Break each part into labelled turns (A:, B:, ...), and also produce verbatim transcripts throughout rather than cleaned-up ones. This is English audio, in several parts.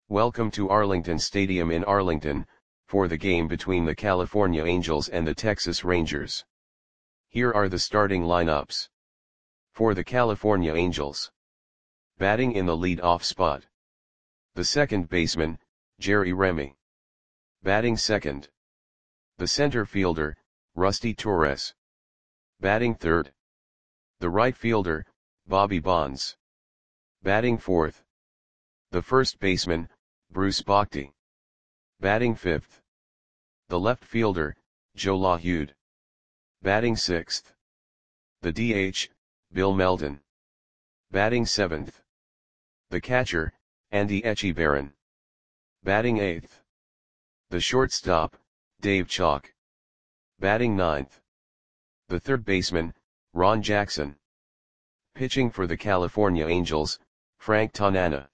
A: Welcome to Arlington Stadium in Arlington, for the game between the California Angels and the Texas Rangers. Here are the starting lineups. For the California Angels. Batting in the lead-off spot. The second baseman, Jerry Remy. Batting second. The center fielder, Rusty Torres. Batting third. The right fielder, Bobby Bonds. Batting fourth. The first baseman, Bruce Bochy. Batting fifth. The left fielder, Joe LaHeude. Batting sixth. The D H, Bill Melton. Batting seventh. The catcher, Andy Etchebarren. Batting eighth. The shortstop, Dave Chalk. Batting ninth. The third baseman, Ron Jackson. Pitching for the California Angels, Frank Tanana.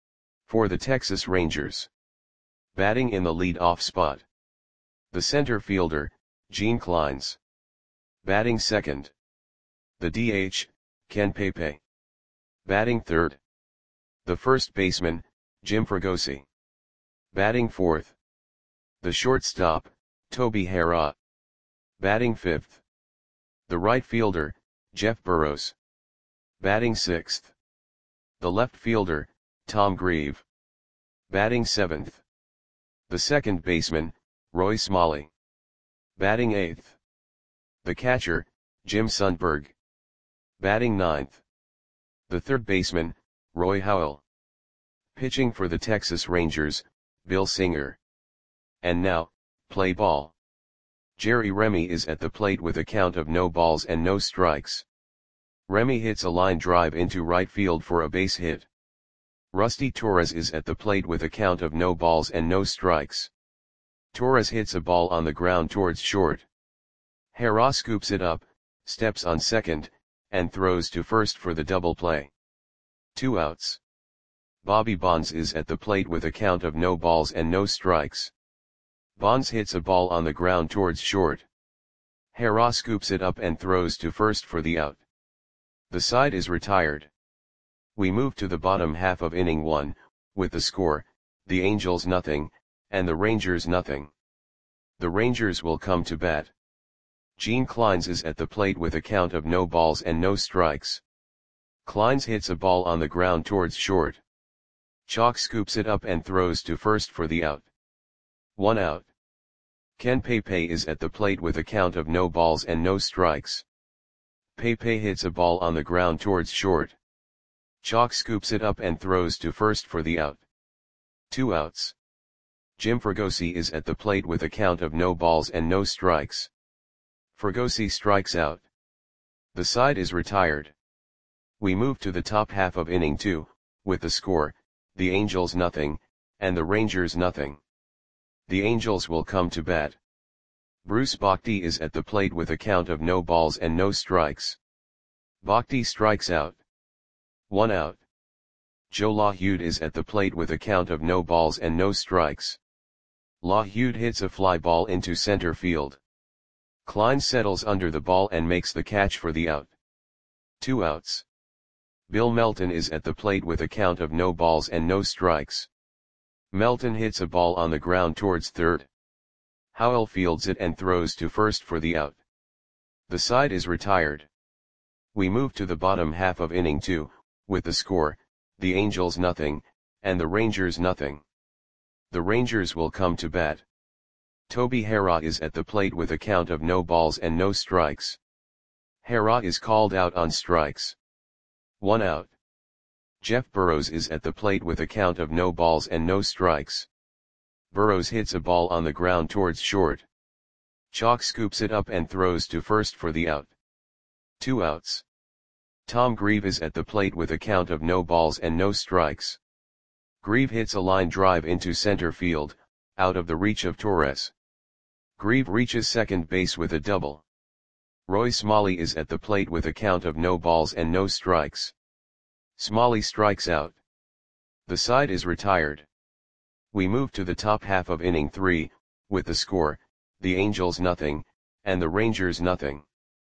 A: For the Texas Rangers. Batting in the lead-off spot. The center fielder, Gene Clines. Batting second. The D H, Ken Pepe. Batting third. The first baseman, Jim Fregosi. Batting fourth. The shortstop, Toby Harrah. Batting fifth. The right fielder, Jeff Burroughs. Batting sixth. The left fielder, Tom Grieve. Batting seventh. The second baseman, Roy Smalley. Batting eighth. The catcher, Jim Sundberg. Batting ninth. The third baseman, Roy Howell. Pitching for the Texas Rangers, Bill Singer. And now, play ball. Jerry Remy is at the plate with a count of no balls and no strikes. Remy hits a line drive into right field for a base hit. Rusty Torres is at the plate with a count of no balls and no strikes. Torres hits a ball on the ground towards short. Harrah scoops it up, steps on second, and throws to first for the double play. Two outs. Bobby Bonds is at the plate with a count of no balls and no strikes. Bonds hits a ball on the ground towards short. Harrah scoops it up and throws to first for the out. The side is retired. We move to the bottom half of inning one, with the score, the Angels nothing, and the Rangers nothing. The Rangers will come to bat. Gene Clines is at the plate with a count of no balls and no strikes. Clines hits a ball on the ground towards short. Chalk scoops it up and throws to first for the out. One out. Ken Pepe is at the plate with a count of no balls and no strikes. Pepe hits a ball on the ground towards short. Chalk scoops it up and throws to first for the out. Two outs. Jim Fregosi is at the plate with a count of no balls and no strikes. Fregosi strikes out. The side is retired. We move to the top half of inning two, with the score, the Angels nothing, and the Rangers nothing. The Angels will come to bat. Bruce Bochy is at the plate with a count of no balls and no strikes. Bochy strikes out. One out. Joe LaHeude is at the plate with a count of no balls and no strikes. LaHeude hits a fly ball into center field. Clines settles under the ball and makes the catch for the out. Two outs. Bill Melton is at the plate with a count of no balls and no strikes. Melton hits a ball on the ground towards third. Howell fields it and throws to first for the out. The side is retired. We move to the bottom half of inning two, with the score, the Angels nothing, and the Rangers nothing. The Rangers will come to bat. Toby Harrah is at the plate with a count of no balls and no strikes. Harrah is called out on strikes. One out. Jeff Burroughs is at the plate with a count of no balls and no strikes. Burroughs hits a ball on the ground towards short. Chalk scoops it up and throws to first for the out. Two outs. Tom Grieve is at the plate with a count of no balls and no strikes. Grieve hits a line drive into center field, out of the reach of Torres. Grieve reaches second base with a double. Roy Smalley is at the plate with a count of no balls and no strikes. Smalley strikes out. The side is retired. We move to the top half of inning three, with the score, the Angels nothing, and the Rangers nothing.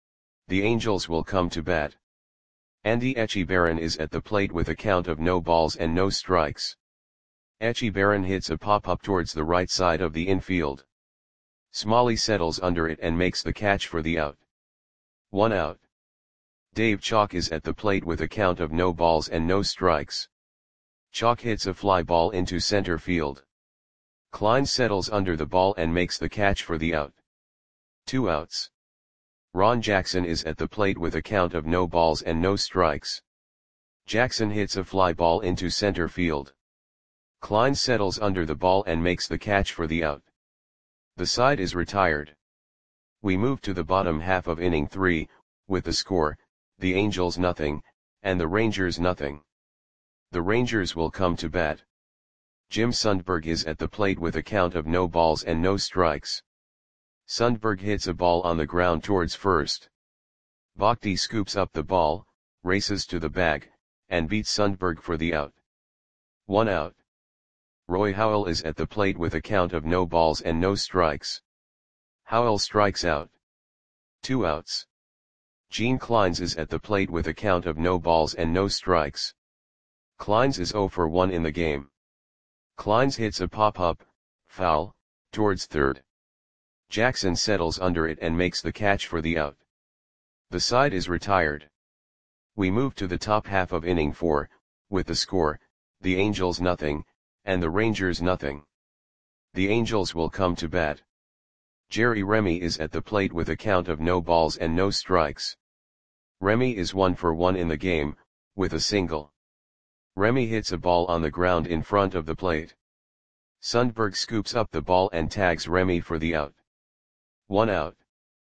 A: The Angels will come to bat. Andy Etchebarren is at the plate with a count of no balls and no strikes. Echebarren hits a pop-up towards the right side of the infield. Smalley settles under it and makes the catch for the out. One out. Dave Chalk is at the plate with a count of no balls and no strikes. Chalk hits a fly ball into center field. Klein settles under the ball and makes the catch for the out. Two outs. Ron Jackson is at the plate with a count of no balls and no strikes. Jackson hits a fly ball into center field. Klein settles under the ball and makes the catch for the out. The side is retired. We move to the bottom half of inning three, with the score, the Angels nothing, and the Rangers nothing. The Rangers will come to bat. Jim Sundberg is at the plate with a count of no balls and no strikes. Sundberg hits a ball on the ground towards first. Bhakti scoops up the ball, races to the bag, and beats Sundberg for the out. One out. Roy Howell is at the plate with a count of no balls and no strikes. Howell strikes out. Two outs. Gene Kleins is at the plate with a count of no balls and no strikes. Kleins is oh for one in the game. Kleins hits a pop-up, foul, towards third. Jackson settles under it and makes the catch for the out. The side is retired. We move to the top half of inning four, with the score, the Angels nothing, and the Rangers nothing. The Angels will come to bat. Jerry Remy is at the plate with a count of no balls and no strikes. Remy is one for one in the game, with a single. Remy hits a ball on the ground in front of the plate. Sundberg scoops up the ball and tags Remy for the out. One out.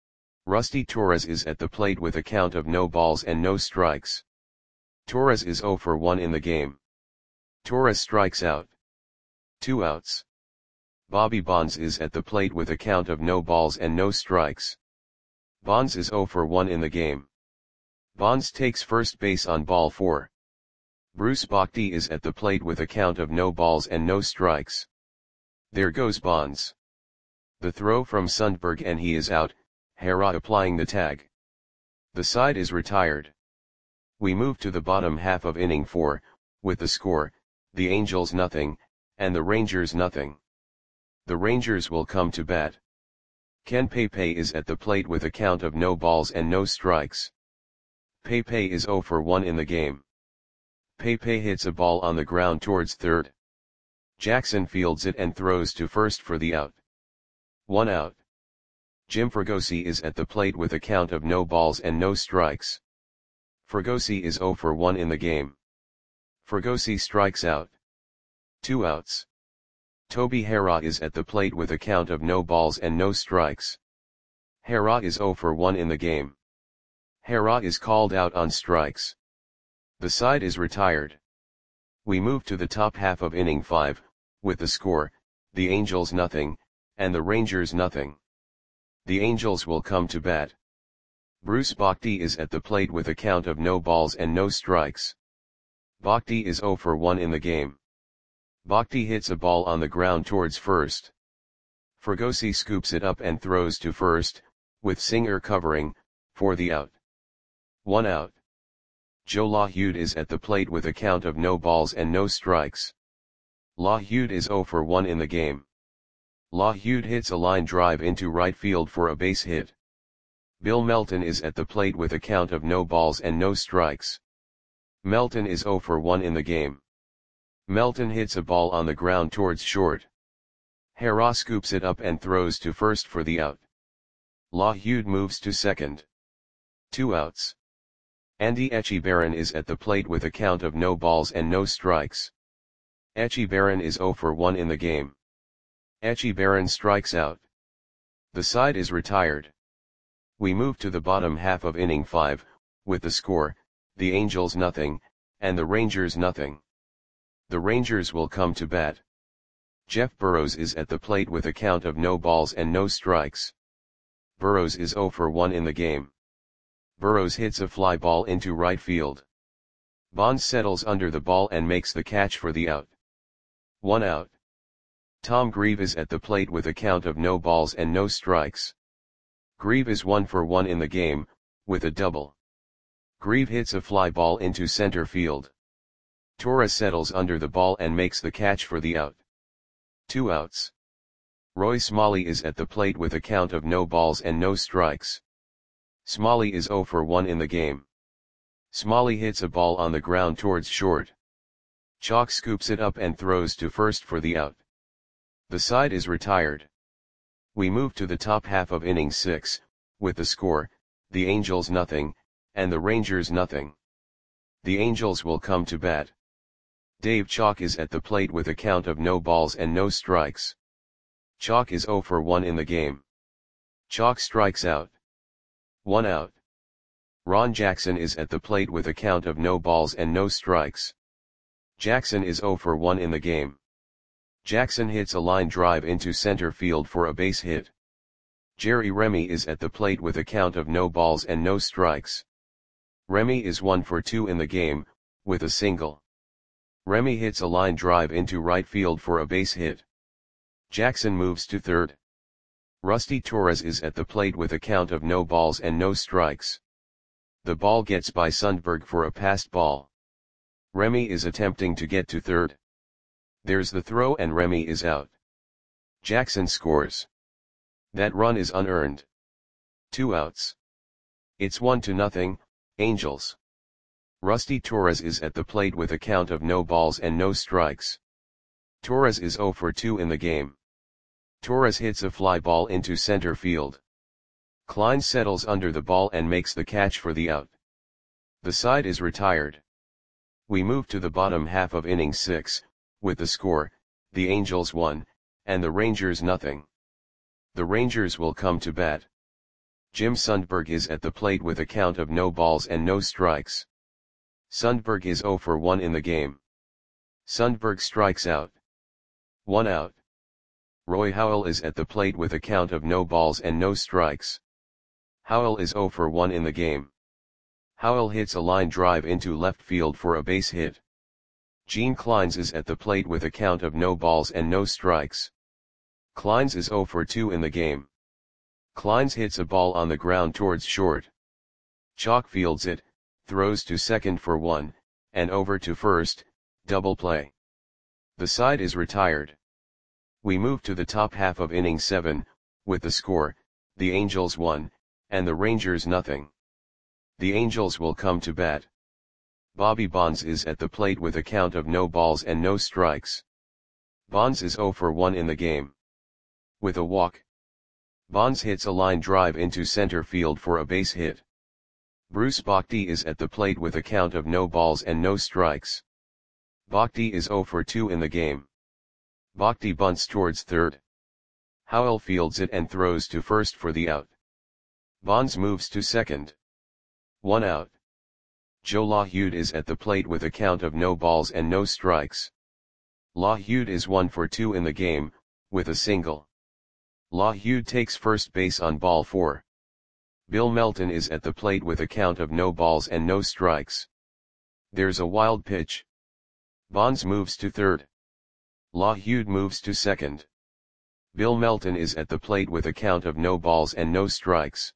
A: Rusty Torres is at the plate with a count of no balls and no strikes. Torres is oh for one in the game. Torres strikes out. Two outs. Bobby Bonds is at the plate with a count of no balls and no strikes. Bonds is oh for one in the game. Bonds takes first base on ball four. Bruce Bhakti is at the plate with a count of no balls and no strikes. There goes Bonds. The throw from Sundberg and he is out, Hera applying the tag. The side is retired. We move to the bottom half of inning four, with the score, the Angels nothing, and the Rangers nothing. The Rangers will come to bat. Ken Pepe is at the plate with a count of no balls and no strikes. Pepe is oh for one in the game. Pepe hits a ball on the ground towards third. Jackson fields it and throws to first for the out. One out. Jim Fregosi is at the plate with a count of no balls and no strikes. Fregosi is oh for one in the game. Fregosi strikes out. Two outs. Toby Hera is at the plate with a count of no balls and no strikes. Hera is oh for one in the game. Hera is called out on strikes. The side is retired. We move to the top half of inning five, with the score, the Angels nothing, and the Rangers nothing. The Angels will come to bat. Bruce Bhakti is at the plate with a count of no balls and no strikes. Bhakti is oh for one in the game. Bhakti hits a ball on the ground towards first. Fregosi scoops it up and throws to first, with Singer covering, for the out. One out. Joe LaHude is at the plate with a count of no balls and no strikes. LaHude is oh for one in the game. LaHude hits a line drive into right field for a base hit. Bill Melton is at the plate with a count of no balls and no strikes. Melton is oh for one in the game. Melton hits a ball on the ground towards short. Hera scoops it up and throws to first for the out. LaHude moves to second. Two outs. Andy Echebarren is at the plate with a count of no balls and no strikes. Echebarren is oh for one in the game. Echebarren strikes out. The side is retired. We move to the bottom half of inning five, with the score, the Angels nothing, and the Rangers nothing. The Rangers will come to bat. Jeff Burrows is at the plate with a count of no balls and no strikes. Burrows is oh for one in the game. Burrows hits a fly ball into right field. Bonds settles under the ball and makes the catch for the out. One out. Tom Grieve is at the plate with a count of no balls and no strikes. Grieve is one for one in the game, with a double. Grieve hits a fly ball into center field. Torres settles under the ball and makes the catch for the out. Two outs. Roy Smalley is at the plate with a count of no balls and no strikes. Smalley is oh for one in the game. Smalley hits a ball on the ground towards short. Chalk scoops it up and throws to first for the out. The side is retired. We move to the top half of inning six, with the score, the Angels nothing, and the Rangers nothing. The Angels will come to bat. Dave Chalk is at the plate with a count of no balls and no strikes. Chalk is oh for one in the game. Chalk strikes out. One out. Ron Jackson is at the plate with a count of no balls and no strikes. Jackson is oh for one in the game. Jackson hits a line drive into center field for a base hit. Jerry Remy is at the plate with a count of no balls and no strikes. Remy is one for two in the game, with a single. Remy hits a line drive into right field for a base hit. Jackson moves to third. Rusty Torres is at the plate with a count of no balls and no strikes. The ball gets by Sundberg for a passed ball. Remy is attempting to get to third. There's the throw and Remy is out. Jackson scores. That run is unearned. Two outs. It's one to nothing, Angels. Rusty Torres is at the plate with a count of no balls and no strikes. Torres is oh for two in the game. Torres hits a fly ball into center field. Klein settles under the ball and makes the catch for the out. The side is retired. We move to the bottom half of inning six, with the score, the Angels one, and the Rangers nothing. The Rangers will come to bat. Jim Sundberg is at the plate with a count of no balls and no strikes. Sundberg is oh for one in the game. Sundberg strikes out. One out. Roy Howell is at the plate with a count of no balls and no strikes. Howell is oh for one in the game. Howell hits a line drive into left field for a base hit. Gene Kleins is at the plate with a count of no balls and no strikes. Kleins is oh for two in the game. Kleins hits a ball on the ground towards short. Chalk fields it, throws to second for one, and over to first, double play. The side is retired. We move to the top half of inning seven, with the score, the Angels one, and the Rangers nothing. The Angels will come to bat. Bobby Bonds is at the plate with a count of no balls and no strikes. Bonds is oh for one in the game. With a walk. Bonds hits a line drive into center field for a base hit. Bruce Bochy is at the plate with a count of no balls and no strikes. Bochy is oh for two in the game. Bochy bunts towards third. Howell fields it and throws to first for the out. Bonds moves to second. One out. Joe LaHude is at the plate with a count of no balls and no strikes. LaHude is one for two in the game, with a single. LaHude takes first base on ball four. Bill Melton is at the plate with a count of no balls and no strikes. There's a wild pitch. Bonds moves to third. LaHude moves to second. Bill Melton is at the plate with a count of no balls and no strikes.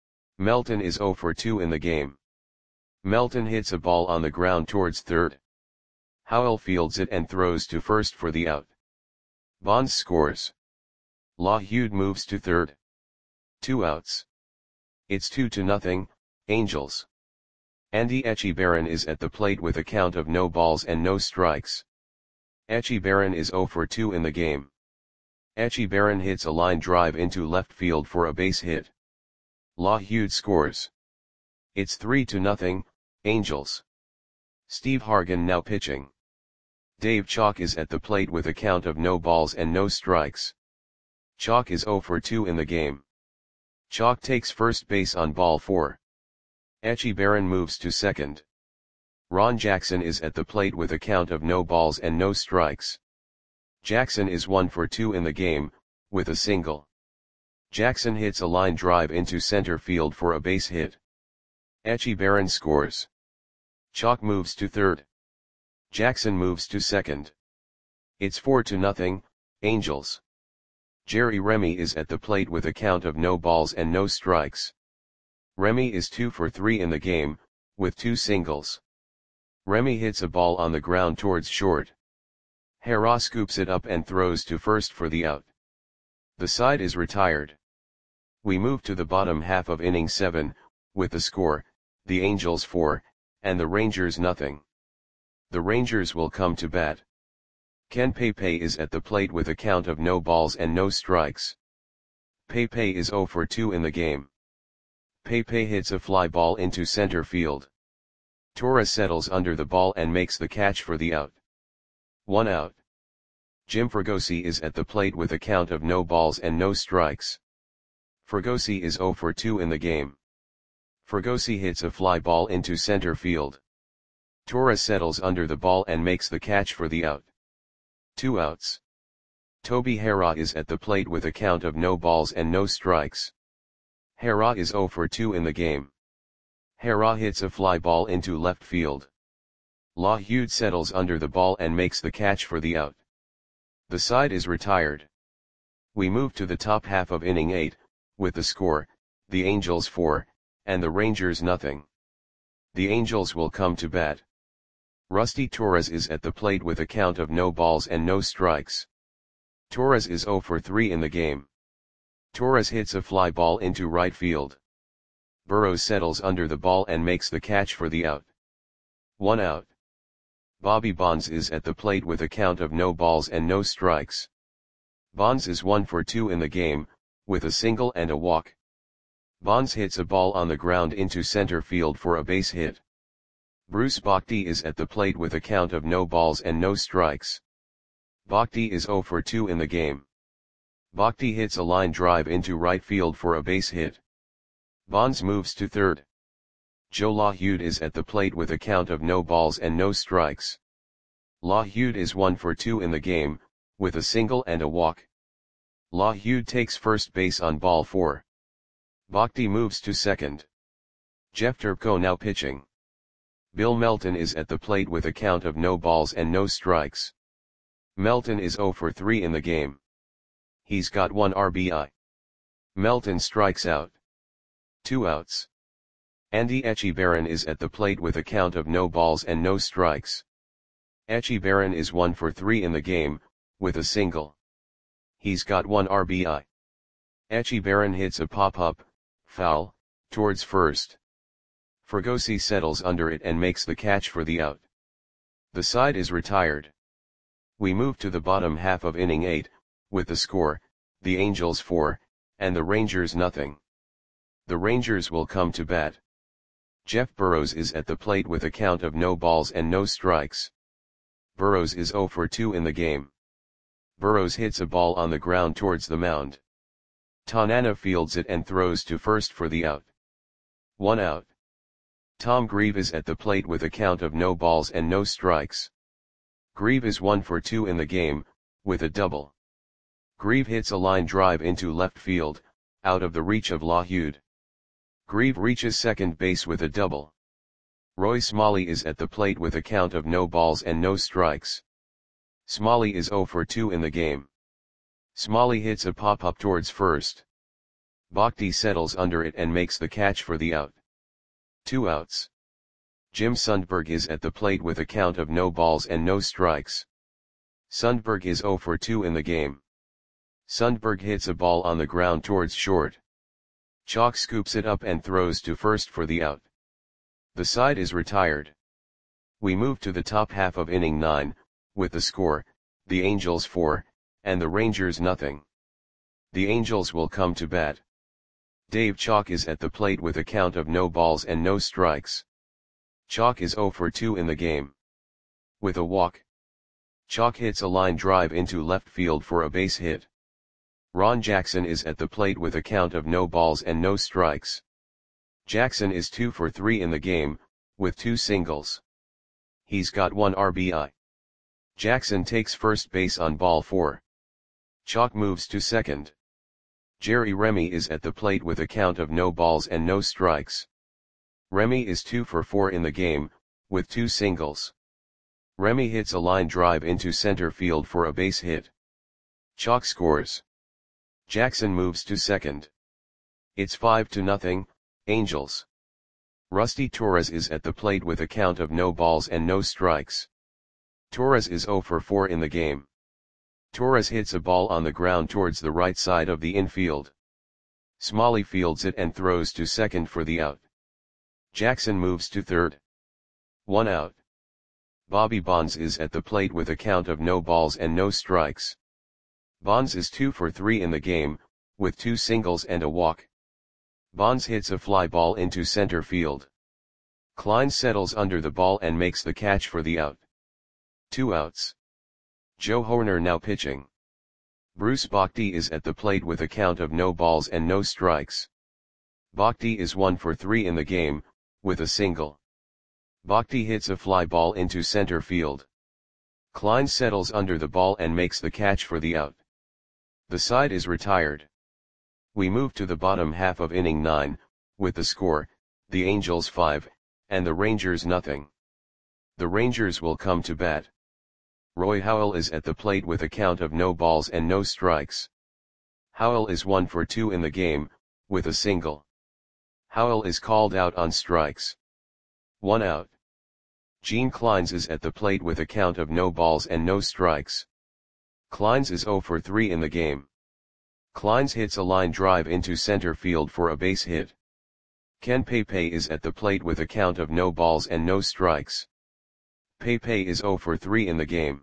A: Melton is oh for two in the game. Melton hits a ball on the ground towards third. Howell fields it and throws to first for the out. Bonds scores. LaHude moves to third. Two outs. It's two to nothing, Angels. Andy Etchebarren is at the plate with a count of no balls and no strikes. Etchebarren is oh for two in the game. Etchebarren hits a line drive into left field for a base hit. LaHude scores. It's three to nothing, Angels. Steve Hargan now pitching. Dave Chalk is at the plate with a count of no balls and no strikes. Chalk is oh for two in the game. Chalk takes first base on ball four. Etchebarren moves to second. Ron Jackson is at the plate with a count of no balls and no strikes. Jackson is one for two in the game, with a single. Jackson hits a line drive into center field for a base hit. Etchebarren scores. Chalk moves to third. Jackson moves to second. It's four to nothing, Angels. Jerry Remy is at the plate with a count of no balls and no strikes. Remy is two for three in the game, with two singles. Remy hits a ball on the ground towards short. Hera scoops it up and throws to first for the out. The side is retired. We move to the bottom half of inning seven, with the score, the Angels four, and the Rangers nothing. The Rangers will come to bat. Ken Pepe is at the plate with a count of no balls and no strikes. Pepe is oh for two in the game. Pepe hits a fly ball into center field. Torres settles under the ball and makes the catch for the out. One out. Jim Fregosi is at the plate with a count of no balls and no strikes. Fregosi is oh for two in the game. Fregosi hits a fly ball into center field. Torres settles under the ball and makes the catch for the out. Two outs. Toby Hera is at the plate with a count of no balls and no strikes. Hera is oh for two in the game. Hera hits a fly ball into left field. LaHude settles under the ball and makes the catch for the out. The side is retired. We move to the top half of inning eight, with the score, the Angels four, and the Rangers nothing. The Angels will come to bat. Rusty Torres is at the plate with a count of no balls and no strikes. Torres is oh for three in the game. Torres hits a fly ball into right field. Burrows settles under the ball and makes the catch for the out. One out. Bobby Bonds is at the plate with a count of no balls and no strikes. Bonds is one for two in the game, with a single and a walk. Bonds hits a ball on the ground into center field for a base hit. Bruce Bochy is at the plate with a count of no balls and no strikes. Bochy is oh for two in the game. Bochy hits a line drive into right field for a base hit. Bonds moves to third. Joe LaHude is at the plate with a count of no balls and no strikes. LaHude is one for two in the game, with a single and a walk. LaHude takes first base on ball four. Bochy moves to second. Jeff Turco now pitching. Bill Melton is at the plate with a count of no balls and no strikes. Melton is oh for three in the game. He's got one R B I. Melton strikes out. Two outs. Andy Echebarren is at the plate with a count of no balls and no strikes. Echebarren is one for three in the game, with a single. He's got one R B I. Echebarren hits a pop-up, foul, towards first. Fregosi settles under it and makes the catch for the out. The side is retired. We move to the bottom half of inning eight, with the score, the Angels four, and the Rangers nothing. The Rangers will come to bat. Jeff Burrows is at the plate with a count of no balls and no strikes. Burrows is oh for two in the game. Burrows hits a ball on the ground towards the mound. Tanana fields it and throws to first for the out. One out. Tom Grieve is at the plate with a count of no balls and no strikes. Grieve is one for two in the game, with a double. Grieve hits a line drive into left field, out of the reach of LaHude. Grieve reaches second base with a double. Roy Smalley is at the plate with a count of no balls and no strikes. Smalley is oh for two in the game. Smalley hits a pop-up towards first. Bochy settles under it and makes the catch for the out. Two outs. Jim Sundberg is at the plate with a count of no balls and no strikes. Sundberg is oh for two in the game. Sundberg hits a ball on the ground towards short. Chalk scoops it up and throws to first for the out. The side is retired. We move to the top half of inning nine, with the score, the Angels four, and the Rangers nothing. The Angels will come to bat. Dave Chalk is at the plate with a count of no balls and no strikes. Chalk is oh for two in the game. With a walk. Chalk hits a line drive into left field for a base hit. Ron Jackson is at the plate with a count of no balls and no strikes. Jackson is two for three in the game, with two singles. He's got one R B I. Jackson takes first base on ball four. Chalk moves to second. Jerry Remy is at the plate with a count of no balls and no strikes. Remy is two for four in the game, with two singles. Remy hits a line drive into center field for a base hit. Chalk scores. Jackson moves to second. It's five to nothing, Angels. Rusty Torres is at the plate with a count of no balls and no strikes. Torres is zero for four in the game. Torres hits a ball on the ground towards the right side of the infield. Smalley fields it and throws to second for the out. Jackson moves to third. One out. Bobby Bonds is at the plate with a count of no balls and no strikes. Bonds is two for three in the game, with two singles and a walk. Bonds hits a fly ball into center field. Klein settles under the ball and makes the catch for the out. Two outs. Joe Hoerner now pitching. Bruce Bochy is at the plate with a count of no balls and no strikes. Bochy is one for three in the game, with a single. Bochy hits a fly ball into center field. Klein settles under the ball and makes the catch for the out. The side is retired. We move to the bottom half of inning nine, with the score, the Angels five, and the Rangers nothing. The Rangers will come to bat. Roy Howell is at the plate with a count of no balls and no strikes. Howell is one for two in the game, with a single. Howell is called out on strikes. One out. Gene Kleins is at the plate with a count of no balls and no strikes. Kleins is zero for three in the game. Kleins hits a line drive into center field for a base hit. Ken Pepe is at the plate with a count of no balls and no strikes. Pepe is zero for three in the game.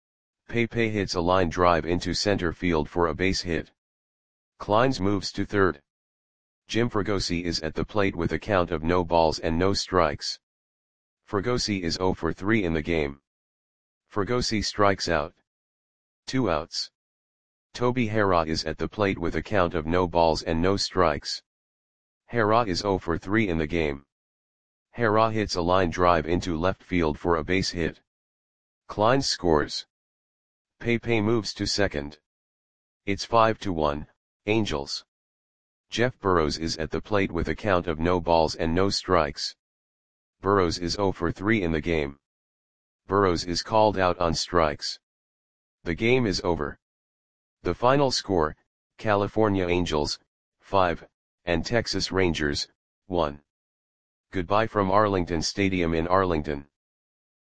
A: Pepe hits a line drive into center field for a base hit. Kleins moves to third. Jim Fregosi is at the plate with a count of no balls and no strikes. Fregosi is zero for three in the game. Fregosi strikes out. Two outs. Toby Harrah is at the plate with a count of no balls and no strikes. Harrah is zero for three in the game. Harrah hits a line drive into left field for a base hit. Klein scores. Pepe moves to second. It's five to one, Angels. Jeff Burrows is at the plate with a count of no balls and no strikes. Burrows is zero for three in the game. Burrows is called out on strikes. The game is over. The final score, California Angels, five, and Texas Rangers, one. Goodbye from Arlington Stadium in Arlington.